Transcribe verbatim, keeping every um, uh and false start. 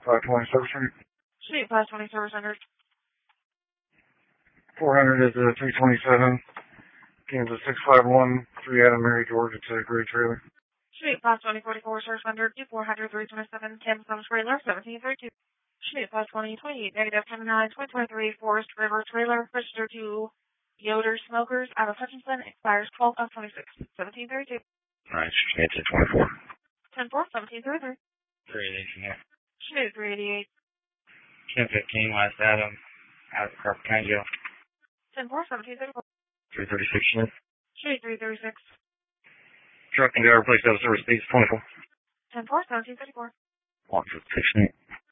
five twenty Service Street. Street five twenty Service Center. four hundred is a three twenty-seven. Kansas six five one, three Adam Mary George. It's a gray trailer. Street five twenty forty-four Service Center. four hundred three twenty-seven. Kansas City trailer seventeen thirty-two. Street five twenty twenty-eight negative ten nine twenty twenty-three Forest River trailer registered to Yoder Smokers out of Hutchinson, expires twelve of twenty-six, seventeen thirty-two. Alright, it's at twenty-four. ten four, seventeen thirty-three. three eighty-eight from here. Street three eighty-eight. ten fifteen West Adam, out of Carpenter County Jail. ten four, seventeen thirty-four. three thirty-six Smith. Street three thirty-six. Truck and driver placed out of service, please, twenty-four. ten four, seventeen thirty-four. one fifty-six Smith.